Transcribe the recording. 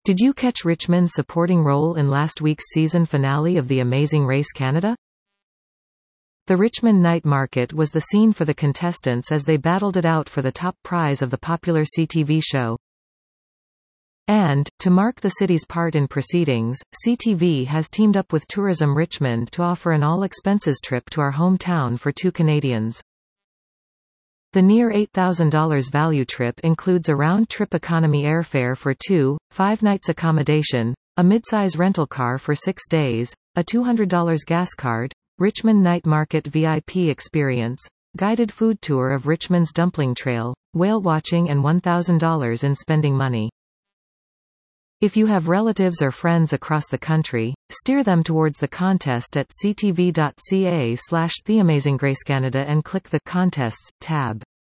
Did you catch Richmond's supporting role in last week's season finale of The Amazing Race Canada? The Richmond Night Market was the scene for the contestants as they battled it out for the top prize of the popular CTV show. And, to mark the city's part in proceedings, CTV has teamed up with Tourism Richmond to offer an all-expenses trip to our hometown for 2 Canadians. The near $8,000 value trip includes a round-trip economy airfare for 2, 5 nights accommodation, a midsize rental car for 6 days, a $200 gas card, Richmond Night Market VIP experience, guided food tour of Richmond's Dumpling Trail, whale watching and $1,000 in spending money. If you have relatives or friends across the country, steer them towards the contest at ctv.ca/theamazinggracecanada and click the Contests tab.